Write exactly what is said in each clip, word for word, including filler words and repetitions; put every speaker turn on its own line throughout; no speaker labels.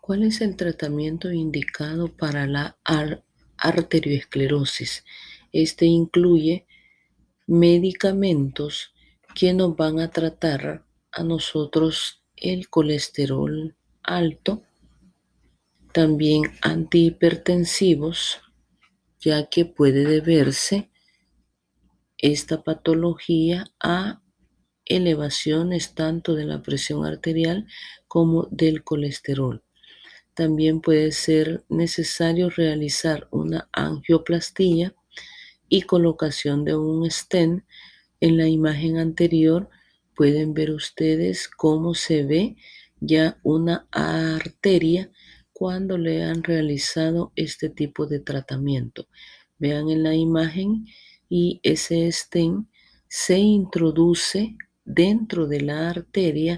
¿Cuál es el tratamiento indicado para la ar- arteriosclerosis? Este incluye medicamentos que nos van a tratar a nosotros el colesterol alto, también antihipertensivos, ya que puede deberse esta patología a elevaciones tanto de la presión arterial como del colesterol. También puede ser necesario realizar una angioplastía y colocación de un stent. En la imagen anterior pueden ver ustedes cómo se ve ya una arteria cuando le han realizado este tipo de tratamiento. Vean en la imagen y ese stent se introduce dentro de la arteria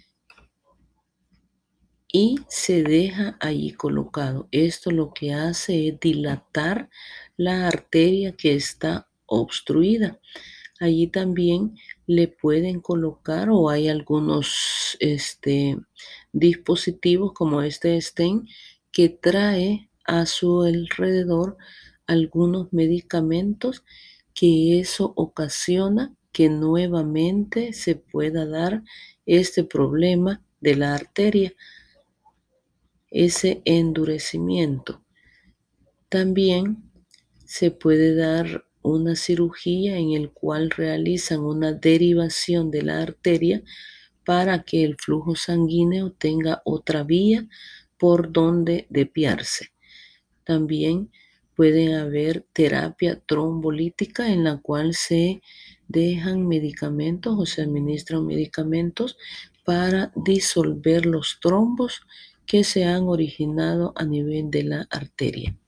y se deja allí colocado. Esto lo que hace es dilatar la arteria que está obstruida. Allí también le pueden colocar o hay algunos este, dispositivos como este stent que trae a su alrededor algunos medicamentos que eso ocasiona que nuevamente se pueda dar este problema de la arteria, ese endurecimiento. También se puede dar una cirugía en el cual realizan una derivación de la arteria para que el flujo sanguíneo tenga otra vía por donde desviarse. También puede haber terapia trombolítica en la cual se dejan medicamentos o se administran medicamentos para disolver los trombos que se han originado a nivel de la arteria.